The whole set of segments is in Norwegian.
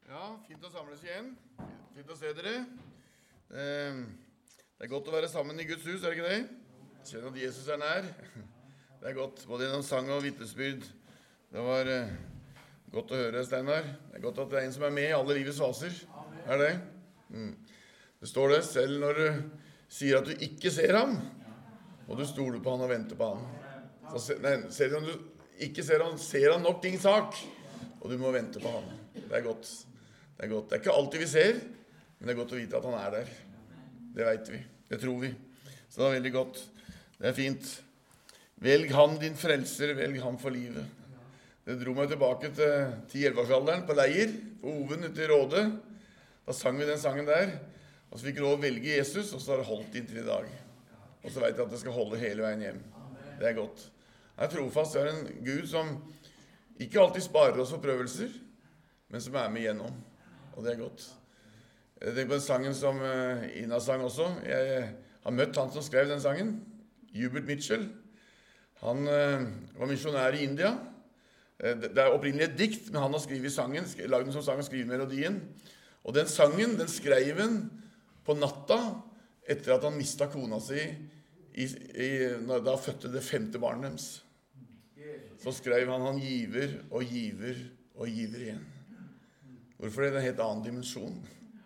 Ja, fint å samles igjen. Fint å se dere. Det godt å være sammen i Guds hus, det ikke det? Kjenne at Jesus nær. Det godt, både gjennom sang og vittnesbyrd. Det var godt å høre, Steinar. Det godt at det en som med i alle livets faser. Det? Det står det, selv når du sier at du ikke ser ham, og du stoler på han og venter på han. Selv om du ikke ser han nok din sak, og du må vente på han. Det godt. Det godt. Det ikke alltid vi ser, men det godt å vite at han der. Det vet vi. Det tror vi. Så det veldig godt. Det fint. Velg han din frelser, velg han for livet. Det dro meg tilbake til 10-11-årsalderen på leir, på Oven ute i Råde. Da sang vi den sangen der, og så fikk vi lov å velge Jesus, og så har det holdt inntil i dag. Og så vet jeg at det skal holde hele veien hjem. Det godt. Jeg er trofast. Jeg er en Gud som ikke alltid sparer oss for prøvelser, men som med igjennom. Og det godt. Jeg tenker på den sangen som Ina sang også. Jeg har møtt han som skrev den sangen, Hubert Mitchell. Han var misjonær i India. Det opprinnelig et dikt, men han har skrivet sangen, laget den som sang og skrivet melodien. Og den sangen, den skrev han på natta etter at han mistet kona si da han fødte det 5. barnet deres. Så skrev han giver og giver og giver igjen. Hvorfor er det en helt annen dimensjon?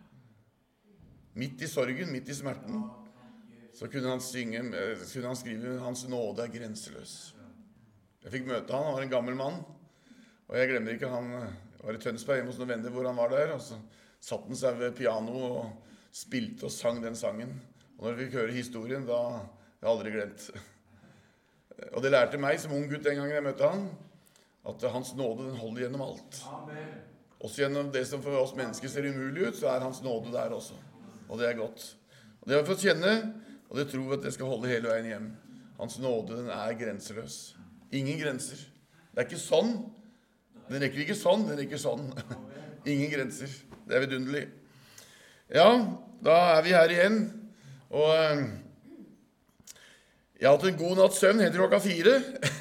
Midt i sorgen, midt i smerten, så kunne han skrive «Hans nåde grenseløs». Jeg fikk møte han var en gammel mann, og jeg glemmer ikke, han var i Tønsberg hjemme hos noen venner hvor han var der, og så satt han seg ved piano og spilte og sang den sangen. Og når vi fikk høre historien, da har jeg aldri glemt. Og det lærte meg som ung gutt en gang jeg møtte han, at hans nåde den holder gjennom alt. Amen. Også gjennom det som for oss mennesker ser umulig ut, så hans nåde der også. Og det godt. Og det har vi fått kjenne, og det tror vi at det skal holde hele veien hjem. Hans nåde, den grenseløs. Ingen grenser. Det ikke sånn. Den rekker ikke sånn, den rekker sånn. Ingen grenser. Det vidunderlig. Ja, da vi her igjen. Og jeg har hatt en god natts søvn helt til klokka 4.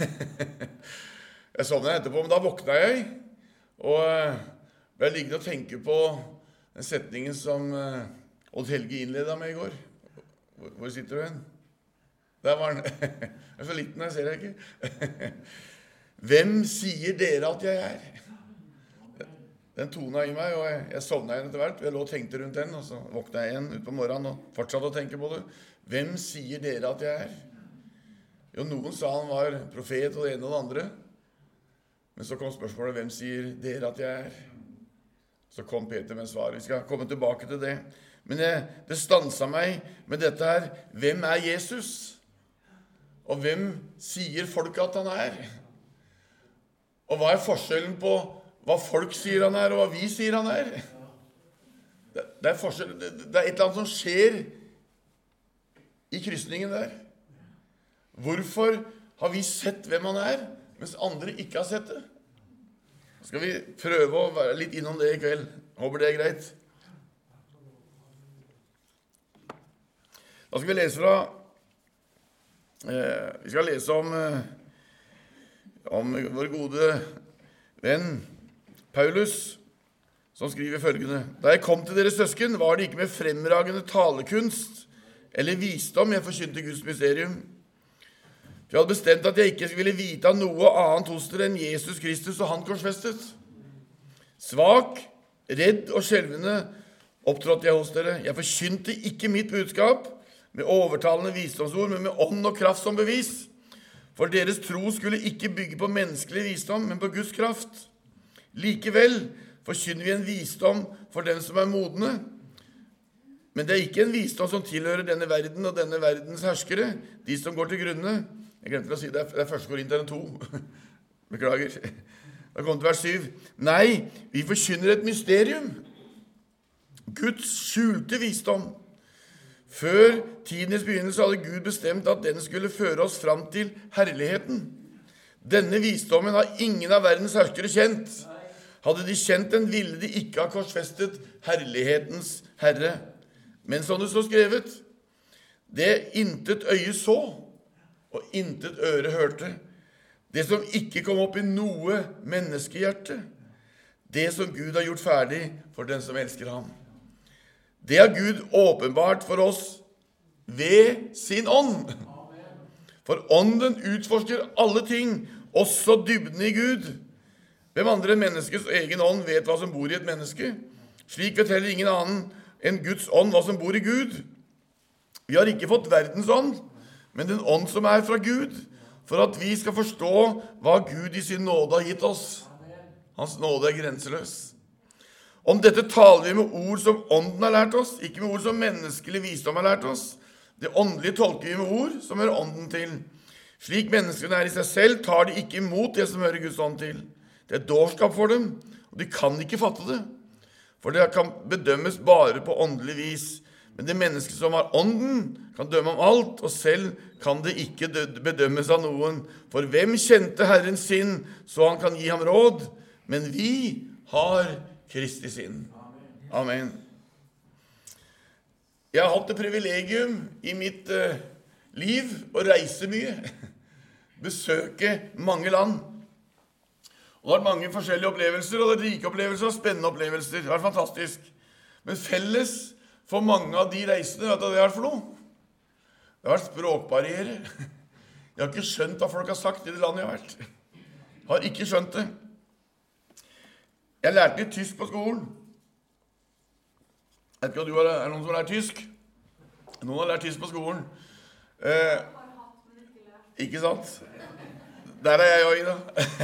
Jeg sovnet etterpå, men da våkna jeg. Og jeg liggende og tenke på den setningen som Odd Helge innledet med i går. Hvor sitter du hen? Der var han. Jeg så liten, jeg ser deg ikke. Hvem sier dere at jeg Den tona i meg, og jeg sovnet igjen etter hvert. Jeg lå og tenkte rundt den, og så våknet jeg igjen ut på morgenen og fortsatte å tenke på det. Hvem sier dere at jeg Jo, noen sa han var profet og det ene og det andre. Men så kom spørsmålet, hvem sier dere at jeg Så kom Peter med svar. Vi skal komme tilbake til det. Men det stanset meg med dette her. Hvem Jesus? Og hvem sier folk at han Og hva forskjellen på hva folk sier han og hva vi sier han Det forskjell. Det et eller annet som skjer i krysningen der. Hvorfor har vi sett hvem han mens andre ikke har sett det? Så skal vi prøve å være litt innom det i kveld. Håper det greit. Da skal vi lese fra vi skal lese om vår gode venn Paulus, som skriver følgende: Da jeg kom til deres søsken, var det ikke med fremragende talekunst eller visdom jeg forkynte Guds mysterium. For jeg hadde bestemt at jeg ikke ville vite av noe annet hos dere enn Jesus Kristus og han korsfestet. Svak, redd og skjelvende opptrådte jeg hos dere. Jeg forkynte ikke mitt budskap med overtalende visdomsord, men med ånd og kraft som bevis. For deres tro skulle ikke bygge på menneskelig visdom, men på Guds kraft. Likevel forkynner vi en visdom for dem som modne. Men det ikke en visdom som tilhører denne verden og denne verdens herskere, de som går til grunne. Jeg glemte å si det, det 1. Korinterne 2. Beklager. Da kom det vers 7. Nei, vi forkynner et mysterium. Guds skjulte visdom. Før tidens begynnelse hadde Gud bestemt at den skulle føre oss fram til herligheten. Denne visdommen har ingen av verdens herskere kjent. Hadde de kjent den, ville de ikke ha korsfestet herlighetens Herre. Men som det står skrevet, det intet øye så, og intet øre hørte, det som ikke kom opp i noe menneskehjerte, det som Gud har gjort ferdig for den som elsker ham. Det har Gud åpenbart for oss ved sin ånd. For ånden utforsker alle ting, også dybden i Gud. Hvem andre enn menneskets egen ånd vet hva som bor i et menneske? Slik vet heller ingen annen enn Guds ånd hva som bor i Gud. Vi har ikke fått verdens ånd, men den ånd som er fra Gud, for at vi skal forstå hva Gud i sin nåde har gitt oss. Hans nåde er grenseløs. Om dette taler vi med ord som ånden har lært oss, ikke med ord som menneskelig visdom har lært oss. Det åndelige tolker vi med ord som hører ånden til. Slik menneskene er i seg selv, tar de ikke imot det som hører Guds ånd til. Det er dårskap for dem, og de kan ikke fatte det. For det kan bedømmes bare på åndelig vis. Men det mennesket som har ånden, kan dømme om alt, og selv kan det ikke bedømmes av noen. For hvem kjente Herren sin, så han kan gi ham råd? Men vi har Kristi sinn. Amen. Jeg har hatt det privilegium i mitt liv å reise mye, besøke mange land. Og det har vært mange forskjellige opplevelser, og det har vært rike opplevelser og spennende opplevelser. Det har vært fantastisk. Men felles for mange av de reisene, vet du hva det har vært for noe? Det har vært språkbarrierer. Jeg har ikke skjønt hva folk har sagt i det landet jeg har vært. Jeg har ikke skjønt det. Jeg lærte litt tysk på skolen. Jeg vet ikke om det er noen som har lært tysk. Noen har lært tysk på skolen. Ikke sant? Der er jeg jo i da.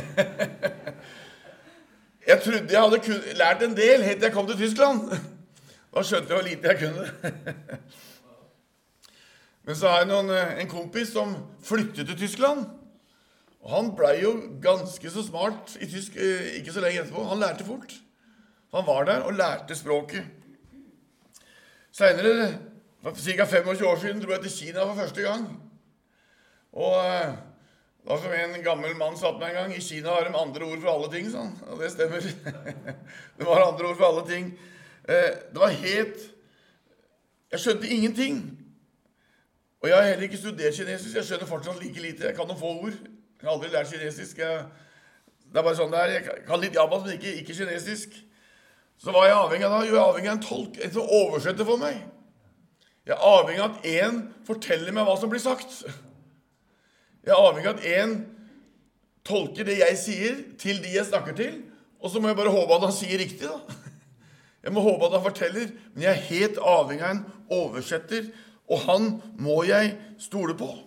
Jeg trodde jeg hadde lært en del helt til jeg kom til Tyskland. Da skjønte jeg hvor lite jeg kunne. Men så har jeg en kompis som flyttet til Tyskland. Og han ble jo ganske så smart i tysk, ikke så lenge etterpå. Han lærte fort. Han var der og lærte språket. Senere, for ca. 25 år siden, dro jeg til Kina for første gang. Og det var som en gammel mann satt meg en gang. I Kina har de andre ord for alle ting, sånn. Og det stemmer. Det var andre ord for alle ting. Det var helt... Jeg skjønte ingenting. Og jeg har heller ikke studert kinesisk. Jeg skjønner fortsatt like lite. Jeg kan noen få ord. Jeg har aldri lært kinesisk. Det er bare sånn det er. Jeg kan litt japansk, men ikke kinesisk. Så var jeg avhengig av da? Jo, jeg er avhengig av en tolk, en som oversetter for meg. Jeg er avhengig av at en forteller meg hva som blir sagt. Jeg er avhengig av at en tolker det jeg sier til de jeg snakker til, og så må jeg bare håpe at han sier riktig da. Jeg må håpe at han forteller, men jeg er helt avhengig av en oversetter, og han må jeg stole på.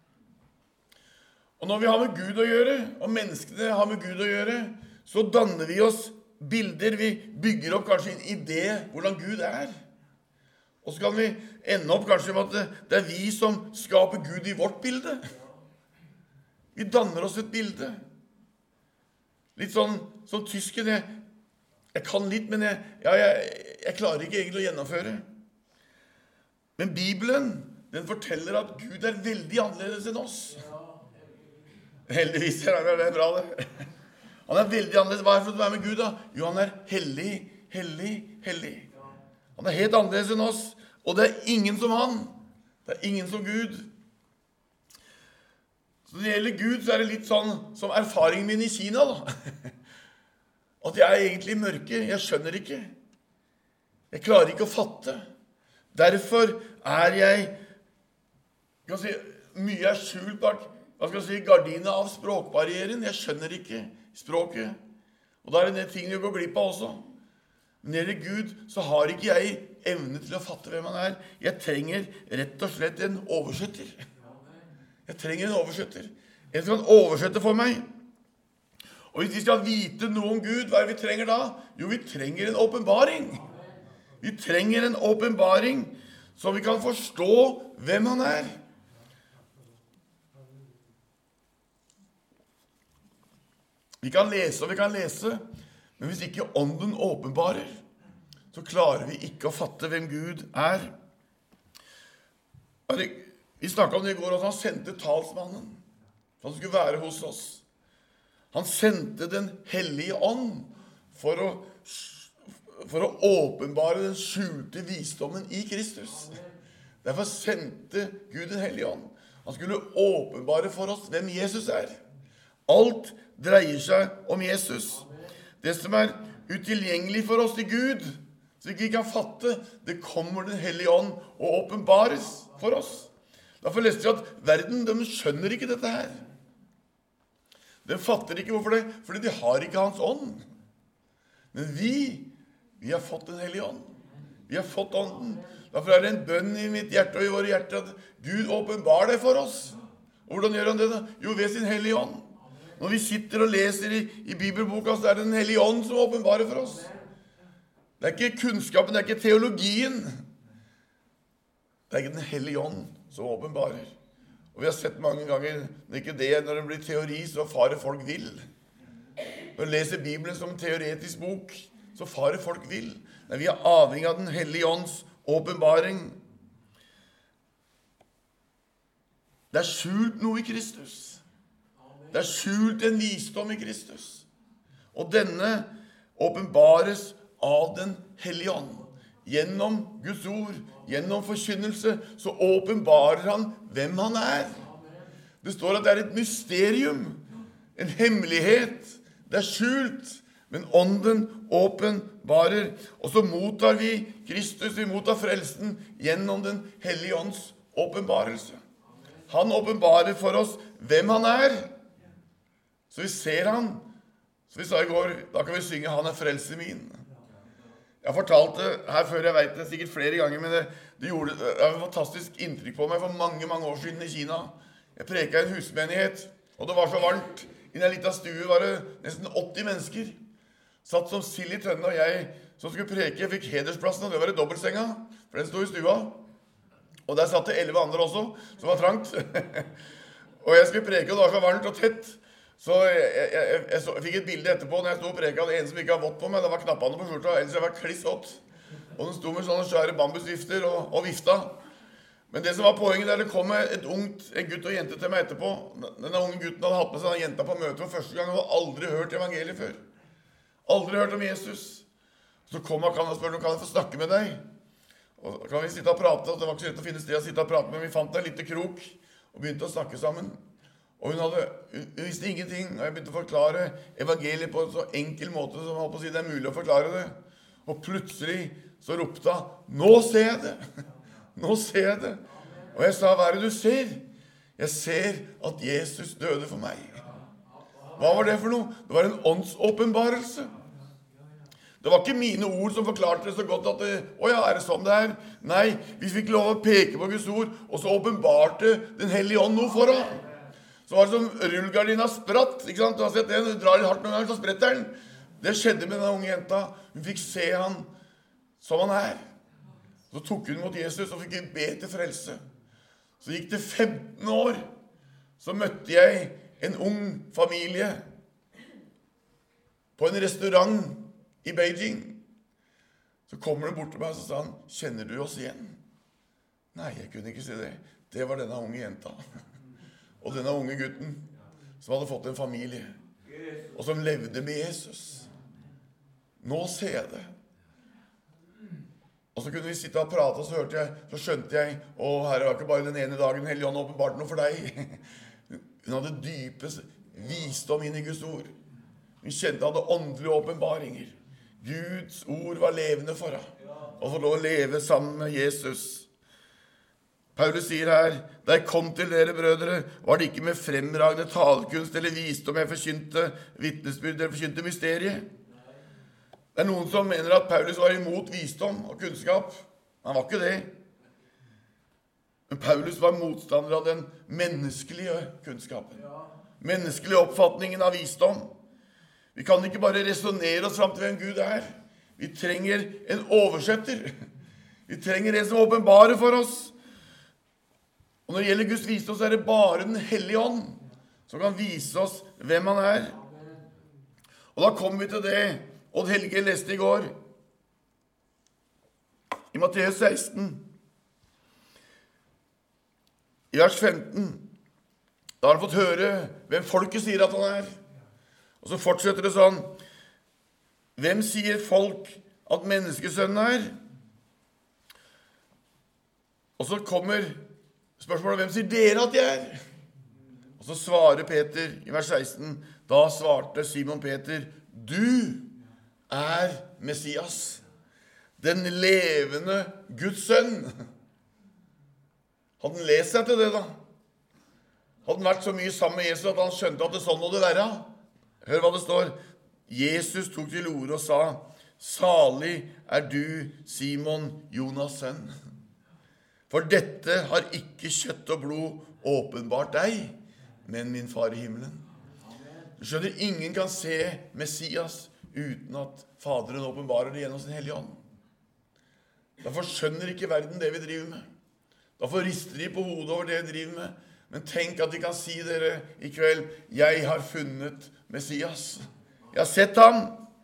Og når vi har med Gud å gjøre, og menneskene har med Gud å gjøre, så danner vi oss bilder, vi bygger opp kanskje en idé hvordan Gud er. Og så kan vi ende opp kanskje med at det er vi som skaper Gud i vårt bilde. Vi danner oss et bilde. Litt sånn som tysken. Jeg kan litt, men jeg klarer ikke egentlig å gjennomføre. Men Bibelen, den forteller at Gud er veldig annerledes enn oss. Heldigvis er det bra det. Han er veldig annerledes. Hva er det for å være med Gud da? Jo, han er hellig, hellig, hellig. Han er helt annerledes enn oss. Og det er ingen som han. Det er ingen som Gud. Så når det gjelder Gud, så er det litt sånn som erfaringen min i Kina da. At jeg er egentlig i mørke. Jeg skjønner ikke. Jeg klarer ikke å fatte. Derfor er jeg, kan si, mye er skjult bak, gardiner av språkbarrieren. Jeg skjønner ikke språket. Og da er det ting vi går glipp av også. Men når det gjelder Gud, så har ikke jeg evne til å fatte hvem han er. Jeg trenger rett og slett en oversetter. Jeg trenger en oversetter. En som kan oversette for meg. Og hvis vi skal vite noe om Gud, hva er det vi trenger da? Jo, vi trenger en åpenbaring. Vi trenger en åpenbaring så vi kan forstå hvem han er. Vi kan lese og vi kan lese, men hvis ikke ånden åpenbarer, så klarer vi ikke å fatte hvem Gud er. Vi snakket om det i går, at han sendte talsmannen, for han skulle være hos oss. Han sendte den hellige ånd for å åpenbare den skjulte visdommen i Kristus. Derfor sendte Gud den hellige ånd. Han skulle åpenbare for oss hvem Jesus er. Alt dreier seg om Jesus. Det som er utilgjengelig for oss til Gud, så vi ikke kan fatte. Det kommer den Hellige Ånd og åpenbares for oss. Derfor leste vi at verden, de skjønner ikke dette her. De fatter ikke hvorfor det, fordi de har ikke hans ånd. Men vi har fått den Hellige Ånd. Vi har fått ånden. Derfor er det en bønn i mitt hjerte og i våre hjerter at Gud åpenbar det for oss. Og hvordan gjør han det da? Jo, ved sin Hellige Ånd. Når vi sitter og leser i Bibelboka, så er det den Hellige Ånd som åpenbarer for oss. Det er ikke kunnskapen, det er ikke teologien. Det er ikke den Hellige Ånd som åpenbarer. Og vi har sett mange ganger, det er ikke det, når det blir teori, så farer folk vill. Når vi leser Bibelen som en teoretisk bok, så farer folk vill. Nei, vi er avhengig av den Hellige Ånds åpenbaring. Det er skjult noe i Kristus. Det er skjult en visdom i Kristus. Og denne åpenbares av den Hellige Ånd. Gjennom Guds ord, gjennom forkynnelse, så åpenbarer han hvem han er. Det står at det er et mysterium, en hemmelighet. Det er skjult, men ånden åpenbarer. Og så mottar vi Kristus, vi mottar frelsen gjennom den Hellige Ånds åpenbarelse. Han åpenbarer for oss hvem han er. Så vi ser han. Så vi sa i går, da kan vi synge «Han er frelse min». Jeg har fortalt det her før, jeg vet det sikkert flere ganger, men det gjorde et fantastisk inntrykk på meg for mange, mange år siden i Kina. Jeg preket i en husmenighet, og det var så varmt. I en liten stue var det nesten 80 mennesker. Satt som sild i tønne, og jeg som skulle preke, jeg fikk hedersplassen, og det var i dobbeltsenga, for den stod i stua. Og der satt det 11 andre også, som var trangt. Og jeg skulle preke, og det var så varmt og tett. Så jeg fikk et bilde etterpå når jeg stod og preket. Det ene som ikke har vått på meg, det var knappene på skjorta, ellers jeg var kliss ått. Og den stod med sånne svære bambusvifter og vifta. Men det som var poenget der, det kom en gutt og jente til meg etterpå. Denne unge gutten hadde hatt med seg denne jenta på møte for første gang, og hadde aldri hørt evangeliet før. Aldri hørt om Jesus. Så kom han og spurte, kan jeg få snakke med deg? Og kan vi sitte og prate? Det var ikke så lett å finne sted å sitte og prate, men vi fant en liten krok og begynte å snakke sammen. Og hun visste ingenting, og jeg begynte å forklare evangeliet på en så enkel måte som jeg holdt på å si det er mulig å forklare det. Og plutselig så ropte han, nå ser jeg det! Nå ser jeg det! Og jeg sa, hva er det du ser? Jeg ser at Jesus døde for meg. Hva var det for noe? Det var en åndsåpenbarelse. Det var ikke mine ord som forklarte det så godt at ja, er det sånn det er? Nei, vi fikk lov å peke på Guds ord, og så åpenbarte den Hellige Ånd noe for ham. Så var det som rullgardina spratt, ikke sant? Du har sett det, når du drar litt hardt noen ganger, så spretter den. Det skjedde med denne unge jenta. Hun fikk se han som han er. Så tok hun mot Jesus og fikk be til frelse. Så gikk det 15 år. Så møtte jeg en ung familie på en restaurant i Beijing. Så kommer det bort til meg og så sa han, kjenner du oss igjen? Nei, jeg kunne ikke si det. Det var denne unge jenta. Og denne unge gutten som hadde fått en familie, og som levde med Jesus. Nå ser jeg det. Og så kunne vi sitte og prate, og så skjønte jeg, å herre, det var ikke bare den ene dagen Hellige Ånd åpenbart noe for deg. Hun hadde dypest visdom inn i Guds ord. Hun kjente hadde åndelige åpenbaringer. Guds ord var levende for henne. Og få lov å leve sammen med Jesus. Paulus sier her, da jeg kom til dere, brødre, var det ikke med fremragende talekunst eller visdom jeg forkynte vitnesbyrd eller forkynte mysteriet. Det er noen som mener at Paulus var imot visdom og kunnskap. Han var ikke det. Men Paulus var motstander av den menneskelige kunnskapen. Menneskelige oppfatningen av visdom. Vi kan ikke bare resonere oss frem til hvem Gud er. Vi trenger en oversetter. Vi trenger en som åpenbarer for oss. Og når det gjelder Guds visdom, så er det bare den Hellige Ånd som kan vise oss hvem han er. Og da kommer vi til det Odd Helge leste i går. I Matteus 16, i vers 15. Da har han fått høre hvem folket sier at han er. Og så fortsetter det sånn. Hvem sier folk at menneskesønnen er? Og så kommer spørsmålet, hvem sier dere at jeg er? Og så svarer Peter i vers 16, da svarte Simon Peter, du Messias, den levende Guds sønn. Hadde han lest seg til det da? Hadde han vært så mye sammen med Jesus at han skjønte at det sånn må det være? Hør hva det står. Jesus tok til orde og sa, «Salig du, Simon, Jonas' sønn. For dette har ikke kjøtt og blod åpenbart deg, men min far i himmelen.» Du skjønner, ingen kan se Messias uten at Faderen åpenbarer det gjennom sin hellige ånd. Derfor skjønner ikke verden det vi driver med. Derfor rister de på hodet over det vi driver med. Men tenk at de kan si dere i kveld, «Jeg har funnet Messias. Jeg har sett ham.»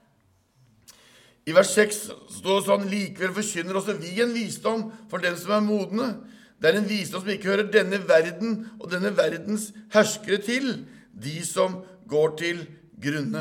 I vers 6 står det sånn, «Likevel forkynner også vi en visdom for den som modne. Det en visdom som ikke hører denne verden og denne verdens herskere til, de som går til grunne.»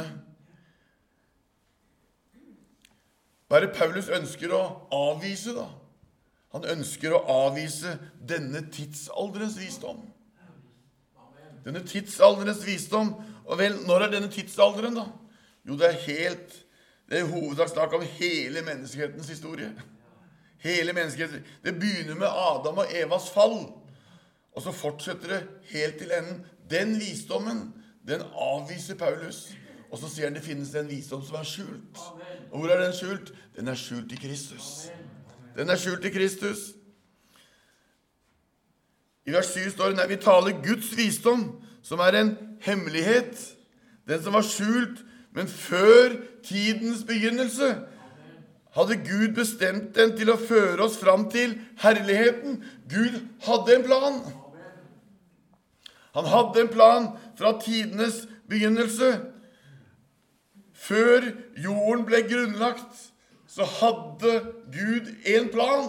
Hva det Paulus ønsker å avvise da? Han ønsker å avvise denne tidsalderens visdom. Denne tidsalderens visdom. Og vel, når denne tidsalderen da? Jo, det er hovedsak snakk om hele menneskehetens historie. Hele menneskeheten. Det begynner med Adam og Evas fall. Og så fortsetter det helt til enden. Den visdommen, den avviser Paulus. Og så sier han det finnes en visdom som skjult. Og hvor den skjult? Den skjult i Kristus. Den skjult i Kristus. I vers 7 står det, «Når vi taler Guds visdom, som en hemmelighet, den som var skjult, men før tidens begynnelse, hadde Gud bestemt den til å føre oss fram til herligheten.» Gud hadde en plan. Han hadde en plan fra tidenes begynnelse. Før jorden ble grunnlagt, så hadde Gud en plan.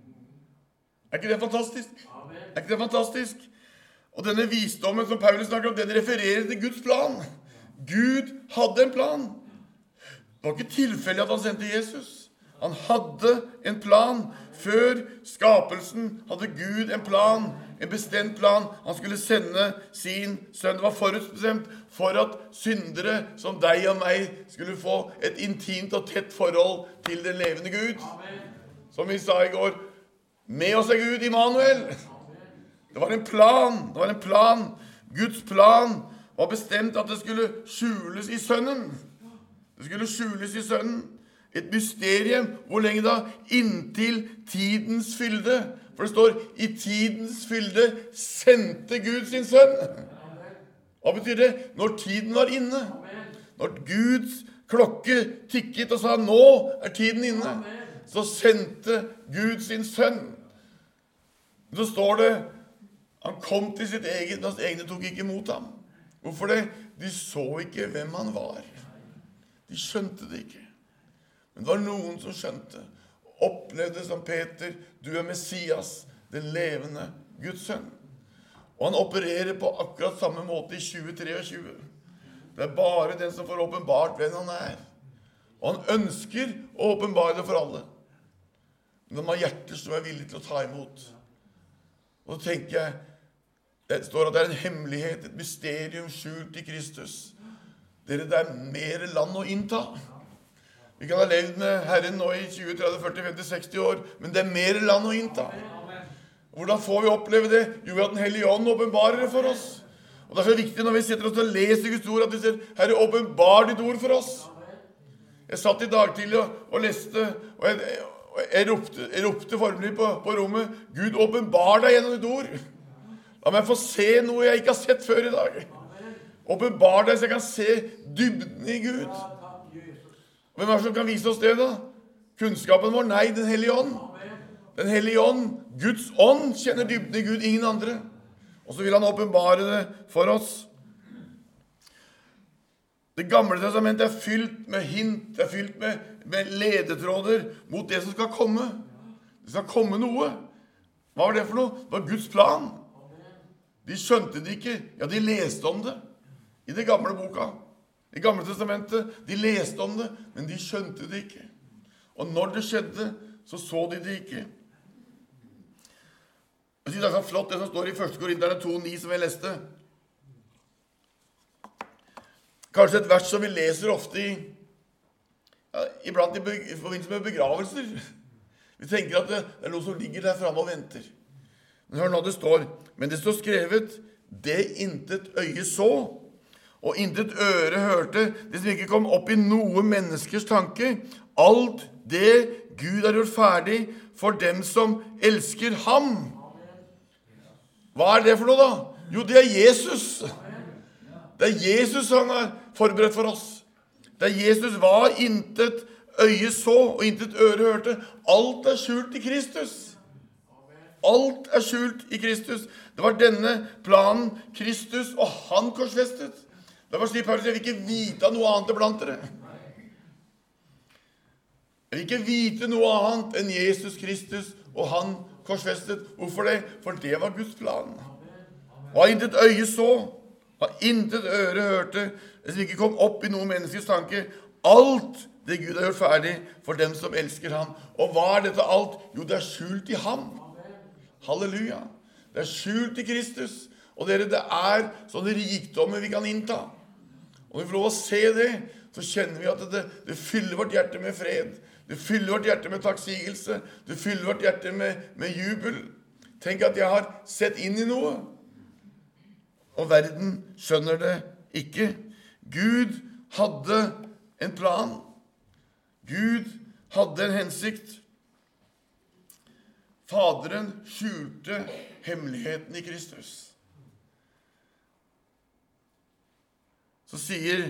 Ikke det fantastisk? Ikke det fantastisk? Og denne visdommen som Paulus snakker om, den refererer til Guds plan. Gud hadde en plan. Det var ikke tilfeldig at han sendte Jesus. Han hadde en plan. Før skapelsen hadde Gud en plan, en bestemt plan. Han skulle sende sin sønn. Det var forutbestemt for at syndere som deg og meg skulle få et intimt og tett forhold til den levende Gud. Som vi sa i går, med oss Gud, Immanuel. Det var en plan. Guds plan var bestemt at det skulle skjules i sønnen. Det skulle skjules i sønnen. Et mysterium. Hvor lenge da? Inntil tidens fylde. For det står, i tidens fylde sendte Gud sin sønn. Hva betyr det? Når tiden var inne. Når Guds klokke tikket og sa, nå tiden inne. Så sendte Gud sin sønn. Så står det, han kom til sitt eget, men hans egne tok ikke imot ham. Hvorfor det? De så ikke hvem han var. De skjønte det ikke. Men det var noen som skjønte, opplevde som Peter, du Messias, den levende Guds sønn. Og han opererer på akkurat samme måte i 2023. Det bare den som får åpenbart hvem han Og han ønsker å åpenbare det for alle. Men de har hjerter som villige til å ta imot. Og så tenker jeg, det står at det en hemmelighet, et mysterium skjult i Kristus. Dere, det mer land å innta. Vi kan ha levd med Herren nå i 20, 30, 40, 50, 60 år, men det mer land å innta. Hvordan får vi oppleve det? Jo, ved at den hellige ånd åpenbarer det for oss. Og det så viktig når vi sitter oss og leser Guds ord, at vi sier, Herre, åpenbar ditt ord for oss. Jeg satt i dag tidlig og leste, og jeg ropte formelig på rommet, Gud, åpenbar deg gjennom ditt ord. La meg få se noe jeg ikke har sett før i dag. Åpenbar deg så jeg kan se dybden i Gud. Hvem det som kan vise oss det da? Kunnskapen vår? Nei, den hellige ånd. Den hellige ånd, Guds ånd, kjenner dybden i Gud, ingen andre. Og så vil han åpenbare det for oss. Det gamle testamentet fylt med hint, det fylt med ledetråder mot det som skal komme. Det skal komme noe. Hva var det for noe? Det var Guds plan. De skjønte det ikke. Ja, de leste om det i det gamle boka. I gamle testamentet, de leste om det, men de skjønte det ikke. Og når det skjedde, så de det ikke. Jeg synes det så flott det som står i 1. Korinterne 2,9 som jeg leste. Kanskje et vers som vi leser ofte iblant i forbindelse med begravelser. Vi tenker at det er noe som ligger der fremme og venter. Men hør nå det står. Men det står skrevet, det intet øye så, og intet øre hørte, det som ikke kom opp i noe menneskers tanke. Alt det Gud har gjort ferdig for dem som elsker ham. Hva er det for noe da? Jo, det er Jesus. Det er Jesus han har forberedt for oss. Det er Jesus hva intet øye så, og intet øre hørte. Alt er skjult i Kristus. Alt er skjult i Kristus. Det var denne planen Kristus og han korsfestet. Det var slik Paulus, jeg vil ikke vite noe annet blant dere. Jeg vil ikke vite noe annet enn Jesus Kristus og han korsfestet. Hvorfor det? For det var Guds plan. Hva intet øye så, hva intet øre hørte, det som ikke kom opp i noe menneskes tanke. Alt det Gud har gjort ferdig for dem som elsker ham. Og hva er dette alt? Jo, det er skjult i ham. Halleluja. Det er skjult i Kristus. Og dere, det er sånne rikdommer vi kan innta. Og når vi får lov å se det, så kjenner vi at det fyller vårt hjerte med fred. Det fyller vårt hjerte med takksigelse. Det fyller vårt hjerte med jubel. Tenk at jeg har sett inn i noe. Og verden skjønner det ikke. Gud hadde en plan. Gud hadde en hensikt. Faderen skjulte hemmeligheten i Kristus. Så sier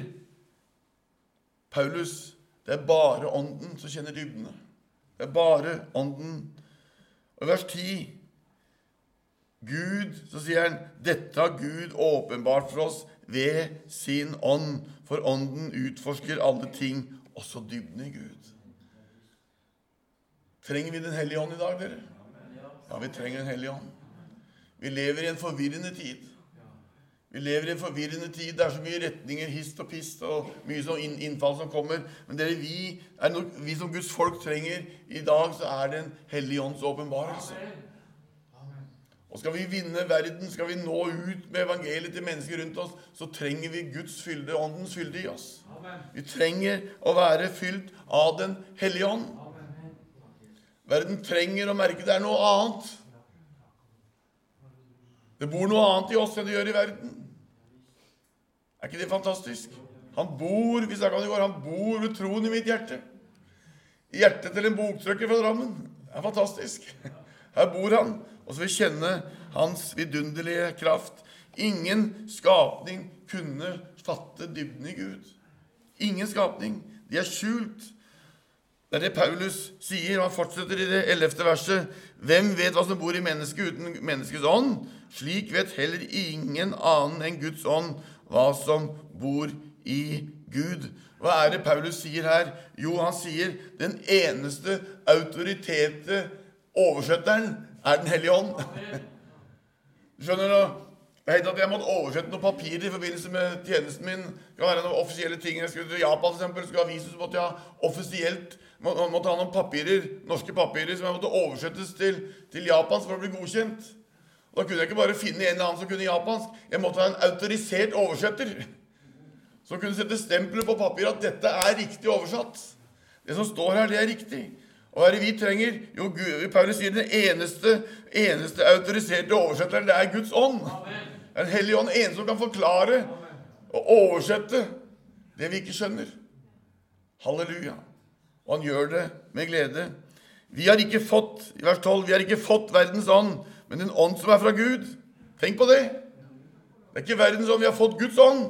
Paulus, det er bare ånden som kjenner dybdene. Det er bare ånden. Og vers 10, Gud, så sier han, dette har Gud åpenbart for oss ved sin ånd, for ånden utforsker alle ting, også dybden i Gud. Trenger vi den hellige ånd i dag, dere? Ja, vi trenger den hellige ånd. Vi lever i en forvirrende tid. Vi lever i en forvirrende tid. Det er så mye retninger, hist og pist, og mye sånn innfall som kommer. Men dere, vi som Guds folk trenger i dag, så er det en hellige ånds åpenbarelse. Og skal vi vinne verden, skal vi nå ut med evangeliet til mennesker rundt oss, så trenger vi Guds fylde, åndens fylde i oss. Vi trenger å være fylt av den hellige ånd. Verden trenger å merke det er noe annet. Det bor noe annet i oss enn det gjør i verden. Er ikke det fantastisk? Han bor, vi snakket om det i går, han bor ved troen i mitt hjerte. I hjertet til en boktrykker fra Drammen. Det er fantastisk. Her bor han, og så vil kjenne hans vidunderlige kraft. Ingen skapning kunne fatte dybden i Gud. Ingen skapning. De er skjult. Det er det Paulus sier, og han fortsetter i det 11. verset. Hvem vet hva som bor i mennesket uten menneskets ånd? Slik vet heller ingen annen enn Guds ånd hva som bor i Gud. Hva er det Paulus sier her? Jo, han sier den eneste autoritete oversetteren er den hellige ånd. Skjønner du? Jeg vet at jeg måtte oversette noen papirer i forbindelse med tjenesten min. Det kan være noen offisielle ting. Jeg skulle til Japan for eksempel, skulle ha visus, så måtte jeg ha offisielt, måtte ha noen papirer, norske papirer, som jeg måtte oversettes til japansk for å bli godkjent. Og da kunne jeg ikke bare finne en eller annen som kunne japansk. Jeg måtte ha en autorisert oversetter, som kunne sette stempler på papiret at dette er riktig oversatt. Det som står her, det er riktig. Og hva er det vi trenger? Jo, Paulus sier den eneste autoriserte oversetteren, det er Guds ånd. En hellig ånd, en som kan forklare og oversette det vi ikke skjønner. Halleluja. Og han gjør det med glede. Vi har ikke fått, i vers 12, vi har ikke fått verdens ånd, men den ånd som er fra Gud. Tenk på det. Det er ikke verdens ånd, vi har fått Guds ånd.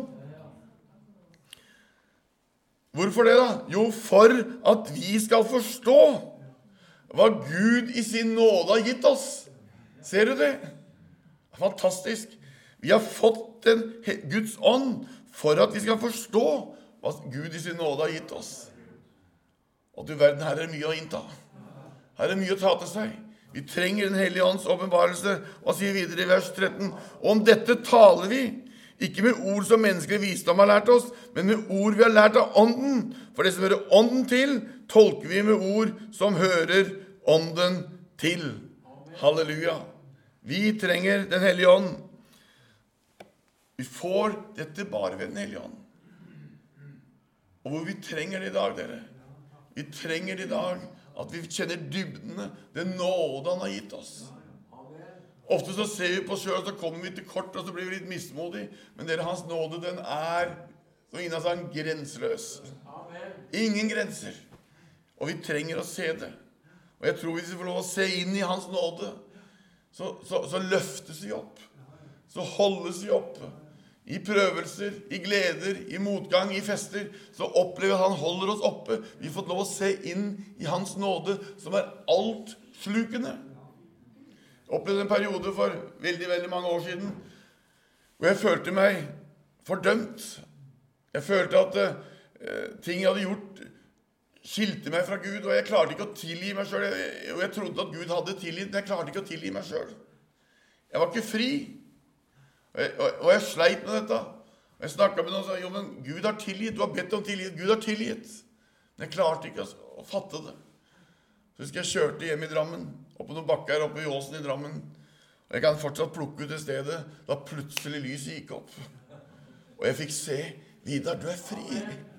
Hvorfor det da? Jo, for at vi skal forstå hva Gud i sin nåde har gitt oss. Ser du det? Det er fantastisk. Vi har fått Guds ånd for at vi skal forstå hva Gud i sin nåde har gitt oss. Og til verden, her er det mye å innta. Her er det mye å ta til seg. Vi trenger den hellige ånds åpenbarelse. Og sier videre i vers 13, om dette taler vi, ikke med ord som menneskelig visdom har lært oss, men med ord vi har lært av ånden. For det som hører ånden til, tolker vi med ord som hører ånden til. Halleluja. Vi trenger den hellige ånd. Vi får dette bare ved den hellige ånd. Og hvor vi trenger det i dag, dere. Vi trenger i dag at vi kjenner dybdene, det nåde han har gitt oss. Ofte så ser vi på selv, så kommer vi til kort, og så blir vi litt mismodige. Men dere, hans nåde, den som Ina sa, grenseløs. Ingen grenser. Og vi trenger å se det. Og jeg tror hvis vi får lov å se inn i hans nåde, så løftes vi opp. Så holdes vi opp. I prøvelser, i gleder, i motgang, i fester, så opplever han holder oss oppe. Vi har fått lov å se inn i hans nåde, som alt slukende. Jeg opplevde en periode for veldig, veldig mange år siden, hvor jeg følte meg fordømt. Jeg følte at ting jeg hadde gjort skilte meg fra Gud, og jeg klarte ikke å tilgi meg selv. Og jeg trodde at Gud hadde tilgitt, men jeg klarte ikke å tilgi meg selv. Jeg var ikke fri. Og jeg sleit med dette. Og jeg snakket med noen og sa, jo, men Gud har tilgitt, du har bedt om tilgitt, Gud har tilgitt. Men jeg klarte ikke å fatte det. Så husker jeg kjørte hjem i Drammen, oppe noen bakker oppe i Åsen i Drammen. Og jeg kan fortsatt plukke ut i stedet, da plutselig lyset gikk opp. Og jeg fikk se, Vidar, du fri.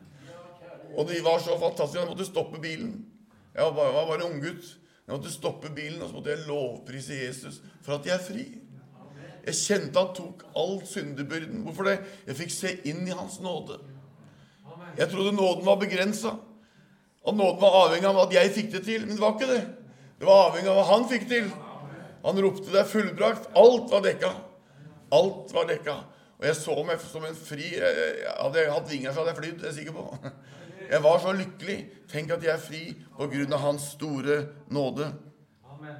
Og det var så fantastisk, jeg måtte stoppe bilen. Jeg var bare en unggutt. Jeg måtte stoppe bilen, og så måtte jeg lovprise Jesus for at jeg fri. Jeg kjente han tok all syndebyrden. Hvorfor det? Jeg fikk se inn i hans nåde. Jeg trodde nåden var begrenset. Og nåden var avhengig av at jeg fikk det til. Men det var ikke det. Det var avhengig av hva han fikk til. Han ropte det fullbrakt. Alt var dekket. Alt var dekket. Og jeg så meg som en fri. Hadde jeg hatt vinger, så hadde jeg flydd, det er jeg sikker på. Jeg var så lykkelig. Tenk at jeg fri på grunn av hans store nåde. Amen.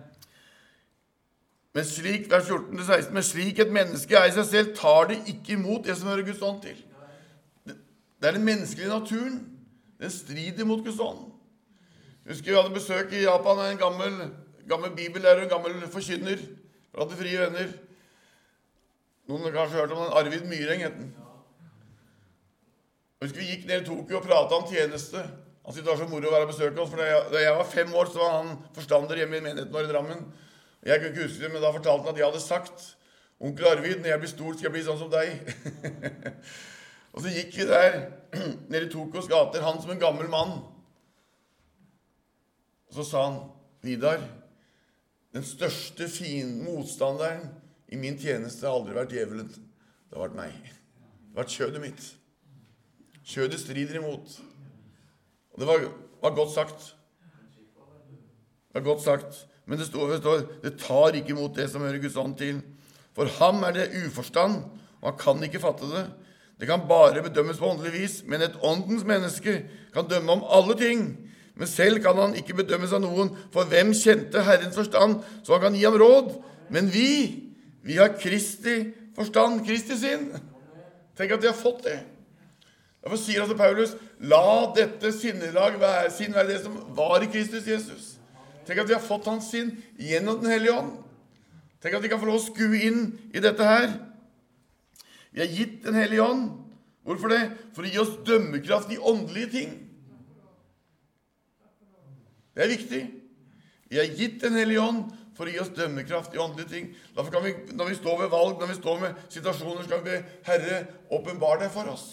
Men slik, vers 14-16, men slik et menneske i seg selv tar det ikke imot det som hører Guds ånd til. Det den menneskelige naturen. Den strider mot Guds ånd. Husker vi hadde besøk i Japan av en gammel bibellærer og en gammel forkynner. Vi hadde frie venner. Noen har kanskje hørt om den Arvid Myreng, heter den. Husker vi gikk ned i Tokyo og pratet om tjeneste. Han syntes det var så moro å være besøk oss, for da jeg var 5 år, så var han forstander hjemme i menigheten vår i Drammen. Jeg kunne ikke huske det, men da fortalte han at jeg hadde sagt, onkel Arvid, når jeg blir stor, skal jeg bli sånn som deg. Og så gikk vi der, nede i Tokyos gater, han som en gammel mann. Og så sa han, Vidar, den største motstanderen i min tjeneste har aldri vært djevelen. Det har vært meg. Det har vært kjødet mitt. Kjødet strider imot. Og det var godt sagt. Det var godt sagt. Men det står, det tar ikke imot det som hører Guds ånd til. For ham det uforstand, og han kan ikke fatte det. Det kan bare bedømmes på åndelig vis, men et åndens menneske kan dømme om alle ting. Men selv kan han ikke bedømmes av noen, for hvem kjente Herrens forstand, så han kan gi ham råd? Men vi har Kristi forstand, Kristi sinn. Tenk at de har fått det. Derfor sier altså Paulus, la dette sinnelag være det som var i Kristus Jesus. Tenk at vi har fått hans sinn gjennom den hellige ånd. Tenk at vi kan få lov å skue inn i dette her. Vi har gitt den hellige ånd. Hvorfor det? For å gi oss dømmekraft i åndelige ting. Det viktig. Vi har gitt den hellige ånd for å gi oss dømmekraft i åndelige ting. Derfor kan vi, når vi står ved valg, når vi står med situasjoner, skal vi be Herre åpenbare deg for oss.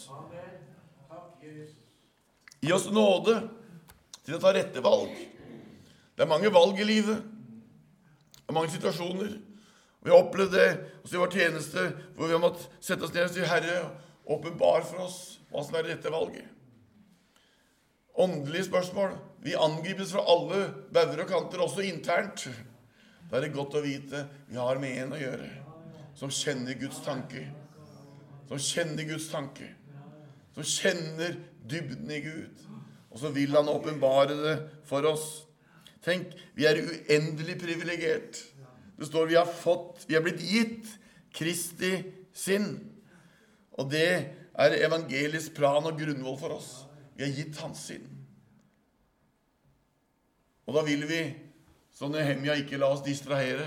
Gi oss nåde til å ta rette valg. Det mange valg i livet. Det mange situasjoner. Vi har opplevd det også i vår tjeneste, hvor vi har måttet sette oss ned og si, Herre, åpenbar for oss hva som det rette valget. Åndelige spørsmål. Vi angripes fra alle bauger og kanter, også internt. Da det godt å vite vi har med en å gjøre, som kjenner Guds tanke. Som kjenner Guds tanke. Som kjenner dybden i Gud. Og så vil han åpenbare det for oss. Tenk, vi uendelig privilegert. Det står vi har blitt gitt Kristi sinn. Og det evangelisk plan og grunnvoll for oss. Vi har gitt hans sinn. Og da vil vi, som Nehemia, ikke la oss distrahere.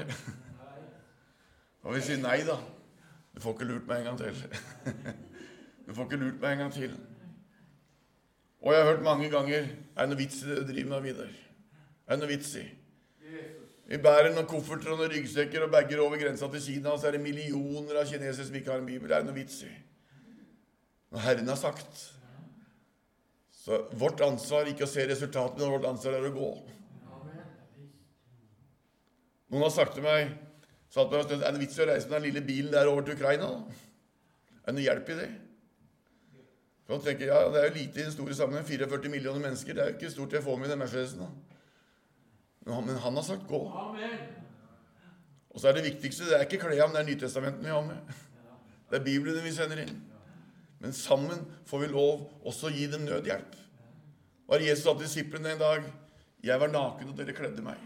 Og vi sier nei da. Du får ikke lurt meg en gang til. Du får ikke lurt meg en gang til. Og jeg har hørt mange ganger, det noe vits i det du driver med videre? Det noe vits i? Vi bærer noen kofferter og noen ryggsekker og bagger over grensa til Kina, og så det millioner av kinesere som ikke har en bibel. Det noe vits i. Når Herren har sagt, Så vårt ansvar ikke å se resultatet, men vårt ansvar å gå. Noen har sagt til meg, det vits å reise med den lille bilen der over til Ukraina? Det noe hjelp i det? For han tenker, det jo lite i den store sammenheng, 44 millioner mennesker, det jo ikke stort jeg får med i den Mercedesen. Men han har sagt gå. Og så det viktigste, det ikke klea, men det Nytestamenten vi har med. Det Bibelen vi sender inn. Men sammen får vi lov også å gi dem nødhjelp. Var Jesus sa til disiplene en dag, jeg var naken og dere kledde meg.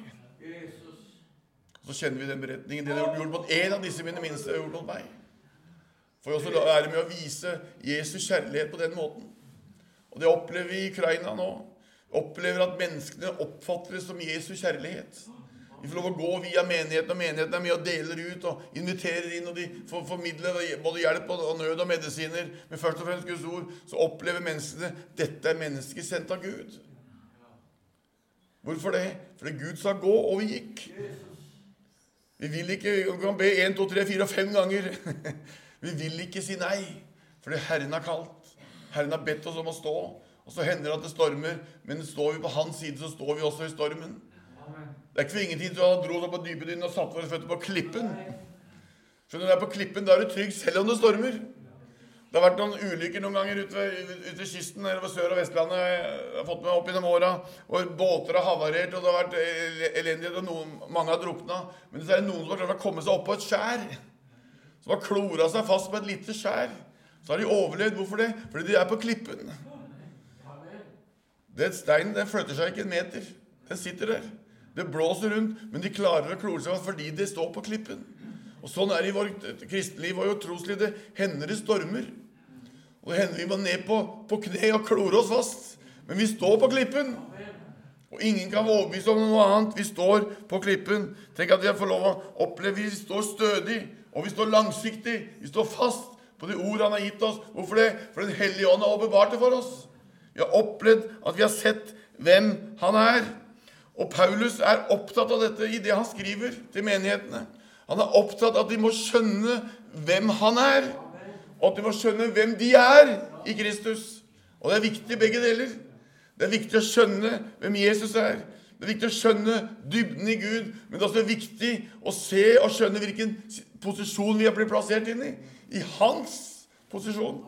Så kjenner vi den beretningen. Det har gjort mot en av disse mine minste, har gjort mot meg. For også være med å vise Jesus kjærlighet på den måten. Og det opplever vi i Ukraina nå. Vi opplever at menneskene oppfatter det som Jesus kjærlighet. De får lov å gå via menigheten, og menigheten med og deler ut og inviterer inn, og de får formidle både hjelp og nød og medisiner. Men først og fremst Guds ord, så opplever menneskene dette mennesker sendt av Gud. Hvorfor det? Fordi Gud sa gå, og vi gikk. Vi vil ikke, vi kan be 1, 2, 3, 4 og 5 ganger. Vi vil ikke si nei, fordi Herren har kalt. Herren har bedt oss om å stå, og så hender det at det stormer, men står vi på hans side, så står vi også i stormen. Det ikke for ingenting til å dro oss på dypedynnen og satt våre føtter på klippen. Så når du på klippen, da du trygg selv om det stormer. Det har vært noen ulykker noen ganger ute ved kysten, eller ved Sør- og Vestlandet, jeg har fått meg opp gjennom årene, hvor båter har havarert, og det har vært elendighet, og mange har druknet. Men så det noen som har klart å komme seg opp på et skjær, som har kloret seg fast på et lite skjær. Så har de overlevd. Hvorfor det? Fordi de på klippen. Den steinen, den flytter seg ikke en meter. Den sitter der. Det blåser rundt, men de klarer å klore seg fast fordi de står på klippen. Og sånn det i vårt kristenliv og trosliv. Det hender det stormer. Og det hender vi må ned på kne og klore oss fast. Men vi står på klippen. Og ingen kan overbevise om noe annet. Vi står på klippen. Tenk at vi får lov å oppleve. Vi står stødig, og vi står langsiktig. Vi står fast på de ord han har gitt oss. Hvorfor det? For den hellige ånd har åpenbart det for oss. Vi har opplevd at vi har sett hvem han Og Paulus opptatt av dette i det han skriver til menighetene. Han opptatt av at de må skjønne hvem han og at de må skjønne hvem de i Kristus. Og det viktig begge deler. Det viktig å skjønne hvem Jesus Det viktig å skjønne dybden i Gud, men det er også viktig å se og skjønne hvilken posisjon vi har blitt plassert inn i hans posisjon.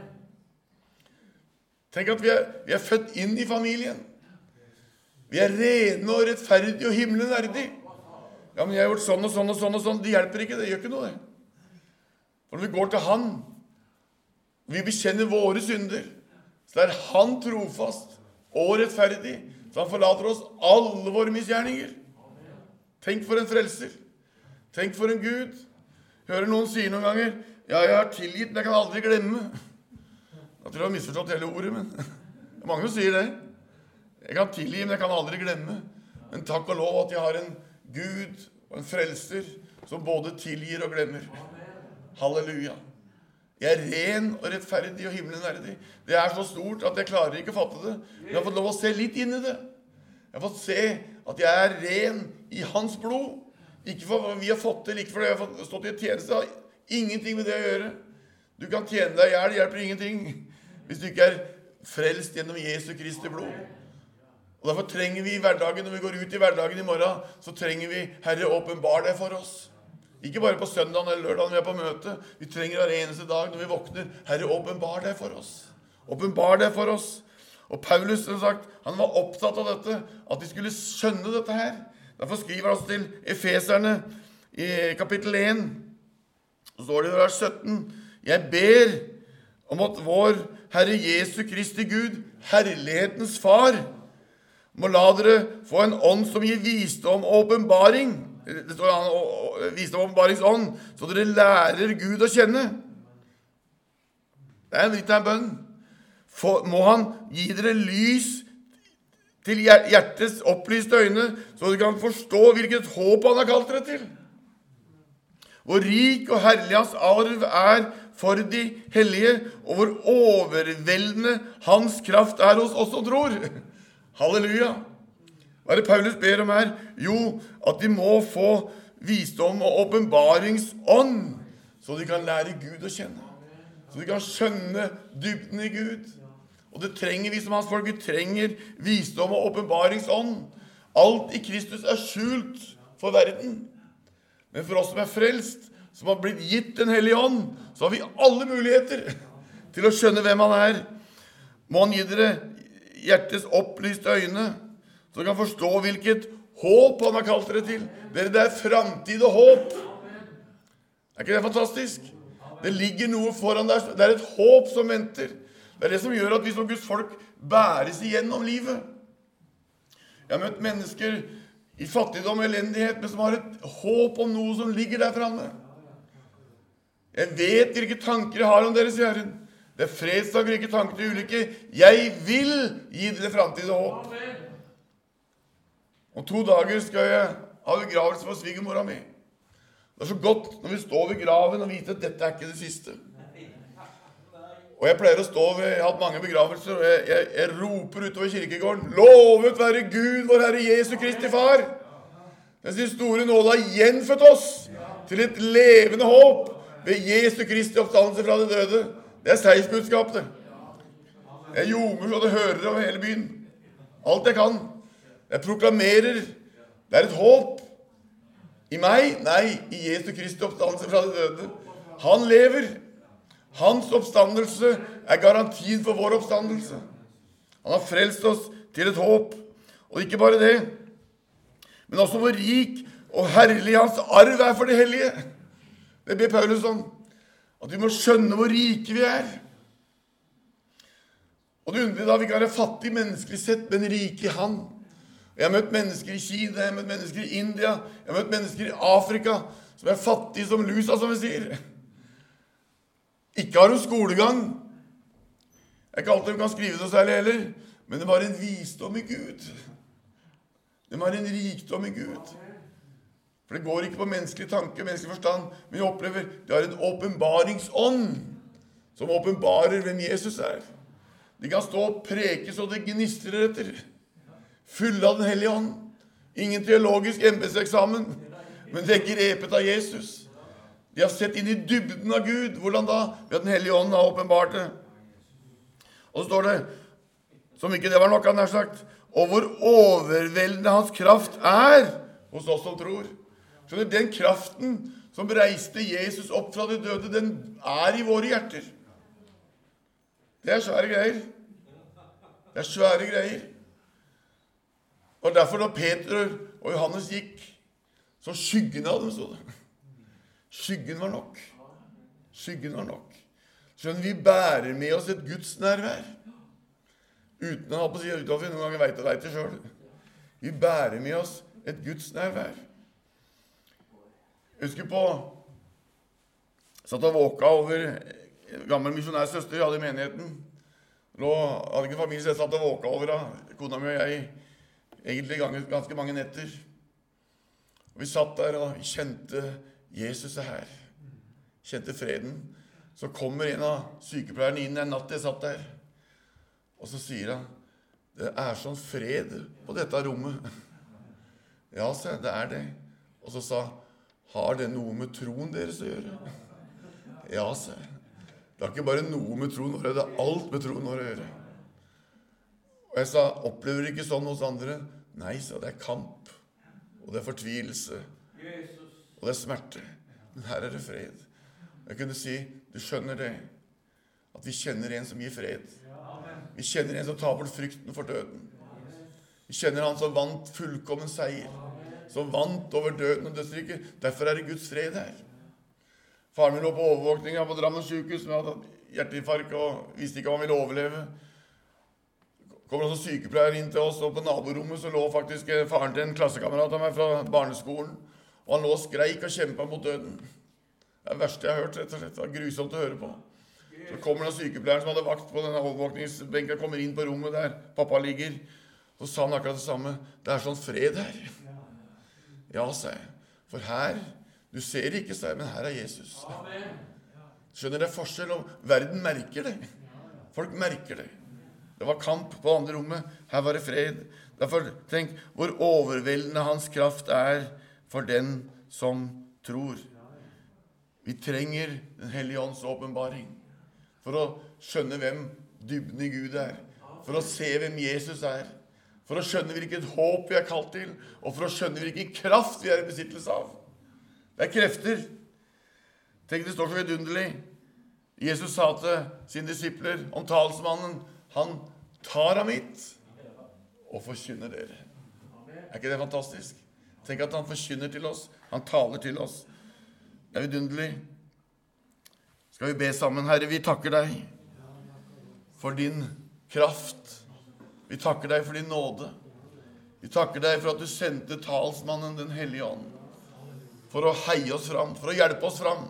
Tenk at vi født inn i familien. Vi rene og rettferdige og himmelen verdig. Ja, men jeg har gjort sånn og sånn og sånn og sånn. Det hjelper ikke, det gjør ikke noe det. For når vi går til han, vi bekjenner våre synder, så han trofast og rettferdig, så han forlater oss alle våre misgjerninger. Tenk for en frelser. Tenk for en Gud. Hører noen si noen ganger, ja, jeg har tilgitt, men jeg kan aldri glemme. Jeg tror jeg har misforstått hele ordet, men det er mange som sier det. Jeg kan tilgi, men jeg kan aldri glemme. Men takk og lov at jeg har en Gud og en frelser som både tilgir og glemmer. Halleluja. Jeg ren og rettferdig og himmelen verdig. Det så stort at jeg klarer ikke å fatte det. Men jeg har fått lov å se litt inn i det. Jeg har fått se at jeg ren i hans blod. Ikke for vi har fått til, ikke for jeg har stått i et tjeneste. Det har ingenting med det å gjøre. Du kan tjene deg ihjel, det hjelper ingenting. Hvis du ikke frelst gjennom Jesu Kristi blod. Og derfor trenger vi i hverdagen, når vi går ut i hverdagen i morgen, så trenger vi, Herre, åpenbar det for oss. Ikke bare på søndagen eller lørdagen vi på møte. Vi trenger hver eneste dag når vi våkner. Herre, åpenbar det for oss. Åpenbar det for oss. Og Paulus, som sagt, han var opptatt av dette, at de skulle skjønne dette her. Derfor skriver han til Efeserne i kapittel 1. Så står det i vers 17. Jeg ber om at vår Herre Jesu Kristi Gud, herlighetens far, må la dere få en ånd som gir visdom og åpenbaring. Det står visdom og åpenbaringsånd, så dere lærer Gud å kjenne. Det litt av en bønn. Må han gi dere lys til hjertets opplyste øyne, så dere kan forstå hvilket håp han har kalt dere til. Hvor rik og herlig hans arv for de hellige, og hvor overveldende hans kraft hos oss som tror. Halleluja! Hva det Paulus ber om her? Jo, at de må få visdom og åpenbaringsånd, så de kan lære Gud å kjenne. Så de kan skjønne dybden i Gud. Og det trenger vi som hans folk. Vi trenger visdom og åpenbaringsånd. Alt i Kristus skjult for verden. Men for oss som frelst, som har blitt gitt den hellige ånd, så har vi alle muligheter til å skjønne hvem han Må han gi dere hjertets opplyste øyne, så dere kan forstå hvilket håp han har kalt dere til. Det fremtid og håp. Ikke det fantastisk? Det ligger noe foran der. Det et håp som venter. Det det som gjør at vi som Guds folk bæres igjennom livet. Jeg har møtt mennesker i fattigdom og elendighet, men som har et håp om noe som ligger der fremme. Jeg vet hvilke tanker jeg har om dere, sier Herren. Det fredstanker, ikke tanker til ulykke. Jeg vil gi dere fremtid og håp. Om 2 dager skal jeg ha begravelse for svigermora mi. Det så godt når vi står ved graven og vite at dette ikke det siste. Og jeg pleier å stå ved, jeg har hatt mange begravelser, og jeg roper utover kirkegården, lovet være Gud, vår Herre Jesu Kristi Far. Den sin store nåde har gjenfødt oss til et levende håp ved Jesu Kristi oppstandelse fra de døde. Det seiersbudskapet. Jeg ljomer så det hører over hele byen. Alt jeg kan. Jeg proklamerer, det et håp. I meg? Nei, i Jesu Kristi oppstandelse fra de døde. Han lever. Hans oppstandelse garantien for vår oppstandelse. Han har frelst oss til et håp. Og ikke bare det, men også hvor rik og herlig hans arv for det hellige. Det ber Paulus om. At vi må skjønne hvor rike vi Og det undrer da, vi kan være fattige menneskelig sett, men rike i han. Jeg har møtt mennesker i Kina, jeg har møtt mennesker i India, jeg har møtt mennesker i Afrika, som fattige som lusa, som vi sier. Ikke har de skolegang. Jeg ikke alltid de kan skrive så særlig heller, men de har en visdom i Gud. De har en rikdom i Gud. For det går ikke på menneskelig tanke, menneskelig forstand, men jeg opplever, de har en åpenbaringsånd, som åpenbarer hvem Jesus De kan stå og preke så det gnistrer etter. Full av den hellige ånd. Ingen teologisk embedseksamen, men det grepet av Jesus. De har sett inn i dybden av Gud. Hvordan da? Ved at den hellige ånd har åpenbart det. Og så står det, som ikke det var nok, han har sagt, og hvor overveldende hans kraft hos oss som tror. Skjønner, den kraften som reiste Jesus opp fra de døde, den i våre hjerter. Det svære greier. Det svære greier. Og derfor når Peter og Johannes gikk, så skyggen av dem så det. Skyggen var nok. Skyggen var nok. Skjønner, vi bærer med oss et Guds nærvær. Uten å ha på å si utenfor, noen ganger vet det selv. Vi bærer med oss et Guds nærvær. Jeg husker på, satt og våka over gammel misjonærsøster jeg hadde i menigheten. Nå hadde ikke familie, så jeg satt og våka over kona mi og jeg, egentlig ganske mange netter. Og vi satt der og kjente Jesus her. Kjente freden. Så kommer en av sykepleierne inn en natt jeg satt der. Og så sier han, det sånn fred på dette rommet. Ja, sa jeg, det det. Og så sa, har det noe med troen deres å gjøre? Ja, sa jeg. Det ikke bare noe med troen å gjøre, det alt med troen å gjøre. Og jeg sa, opplever du ikke sånn hos andre? Nei, sa det kamp, og det fortvilelse, og det smerte. Men her det fred. Jeg kunne si, du skjønner det, at vi kjenner en som gir fred. Vi kjenner en som tar bort frykten for døden. Vi kjenner han som vant fullkommen seier, som vant over døden og dødsriket. Derfor det Guds fred her. Faren min lå på overvåkningen på Drammen sykehus, som hadde hjerteinfarkt og visste ikke om han ville overleve. Kommer også sykepleier inn til oss, og på naborommet så lå faktisk faren til en klassekamerat av meg fra barneskolen, og han lå og skreik og kjempet mot døden. Det det verste jeg har hørt, rett og slett. Det var grusomt å høre på. Så kommer den sykepleieren som hadde vakt på denne overvåkningsbenken, kommer inn på rommet der pappa ligger, så sa han akkurat det samme. Det sånn fred her. Ja, sa jeg. For her, du ser ikke, sa jeg, men her Jesus. Skjønner det forskjell, og verden merker det. Folk merker det. Det var kamp på andre rommet. Her var det fred. Derfor tenk hvor overveldende hans kraft for den som tror. Vi trenger den hellige ånds åpenbaring for å skjønne hvem dybden i Gud er, for å se hvem Jesus er, for å skjønne hvilket håp vi er kalt til, og for å skjønne hvilken kraft vi er i besittelse av. Det er krefter. Tenk, det står så vidunderlig. Jesus sa til sine disipler om talsmannen, han tar ham hit og forkynner dere. Er ikke det fantastisk? Tenk at han forkynner til oss, han taler til oss. Det er vidunderlig. Skal vi be sammen? Herre, vi takker deg for din kraft. Vi takker deg for din nåde. Vi takker deg for at du sendte talsmannen, den hellige ånd, for å heie oss fram, for å hjelpe oss fram.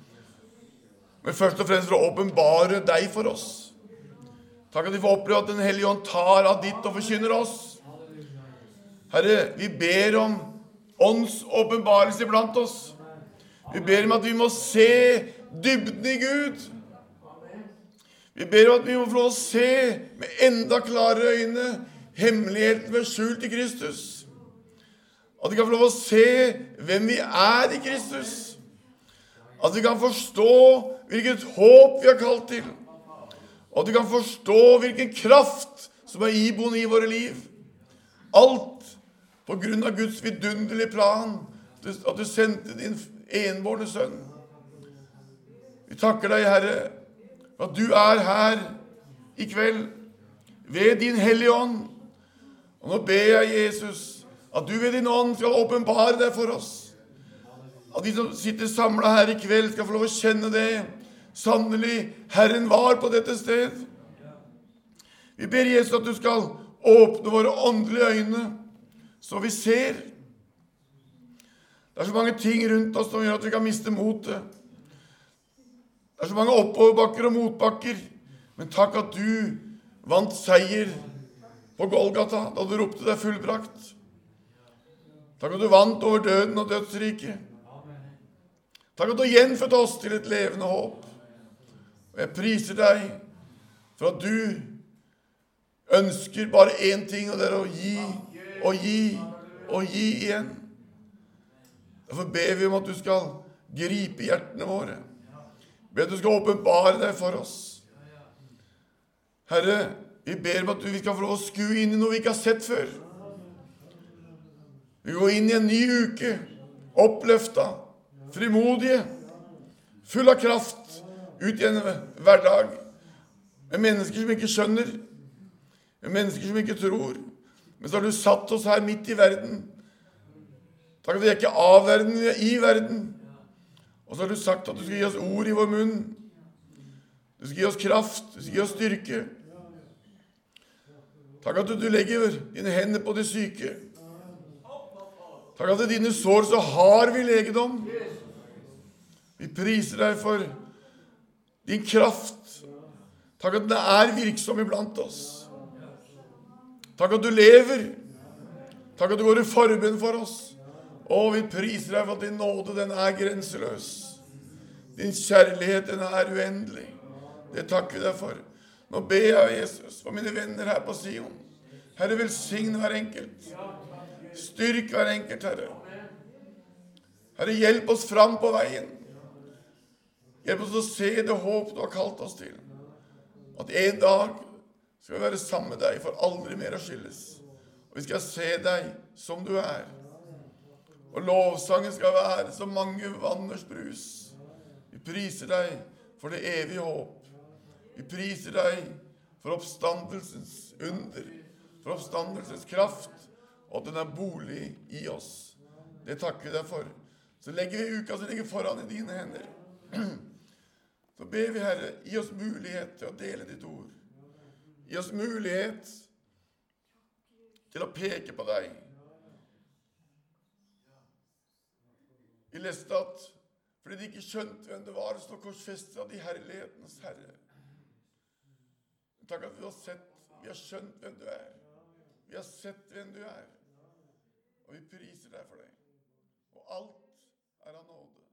Men først og fremst for å åpenbare deg for oss. Takk at vi får oppleve at den hellige ånd tar av ditt og forkynner oss. Herre, vi ber om ånds åpenbarelse blant oss. Vi ber om at vi må se dybden i Gud. Vi ber om at vi må få lov å se med enda klarere øyne hemmeligheten ved skjult i Kristus. At vi kan få lov å se hvem vi er i Kristus. At vi kan forstå hvilket håp vi har kalt til. Og at vi kan forstå hvilken kraft som er iboende i våre liv. Alt på grunn av Guds vidunderlige plan, at du sendte din enbårne sønn. Vi takker deg, Herre, for at du er her i kveld ved din hellige ånd. Og nå ber jeg, Jesus, at du ved din ånd skal åpenbare deg for oss. At de som sitter samlet her i kveld skal få lov å kjenne det. Sannelig, Herren var på dette sted. Vi ber Jesus at du skal åpne våre åndelige øyne, så vi ser. Det er så mange ting rundt oss som gjør at vi kan miste motet. Det er så mange oppoverbakker og motbakker. Men takk at du vant seier på Golgata, da du ropte deg fullbrakt. Takk at du vant over døden og dødsriket. Takk at du gjenfødte oss til et levende håp. Og jeg priser deg for at du ønsker bare én ting, og det er å gi og gi og gi igjen. Derfor ber vi om at du skal gripe hjertene våre. Be at du skal åpenbare deg for oss. Herre, vi ber om at vi skal få lov å skue inn i noe vi ikke har sett før. Vi går inn i en ny uke, oppløftet, frimodige, full av kraft, ut i en hverdag, med mennesker som ikke skjønner, med mennesker som ikke tror. Men så har du satt oss her midt i verden. Takk at vi er ikke av verden, vi er i verden. Og så har du sagt at du skal gi oss ord i vår munn. Du skal gi oss kraft, du skal gi oss styrke. Takk at du legger dine hender på de syke. Takk at i dine sår så har vi legedom. Vi priser deg for din kraft. Takk at den er virksom iblant oss. Takk at du lever. Takk at du går i forbønn for oss. Og vi priser deg for at din nåde, den er grenseløs. Din kjærlighet, den er uendelig. Det takker vi deg for. Nå ber jeg, Jesus, for mine venner her på Sion. Herre, velsigne hver enkelt. Styrk hver enkelt, Herre. Herre, hjelp oss fram på veien. Hjelp oss å se det håp du har kalt oss til. At en dag skal vi være sammen med deg for aldri mer å skilles. Og vi skal se deg som du er. Og lovsangen skal være så mange vanners brus. Vi priser deg for det evige håp. Vi priser deg for oppstandelsens under, for oppstandelsens kraft, og at den er bolig i oss. Det takker vi deg for. Så legger vi uka som ligger foran i dine hender. Så ber vi, Herre, gi oss mulighet til å dele ditt ord. Gi oss mulighet til å peke på deg. Vi leste at fordi de ikke skjønte hvem det var, så korsfestet av de herlighetens Herre. Takk at vi har skjønt hvem du er. Vi har sett hvem du er. Og vi priser deg for det. Og alt er av nåde.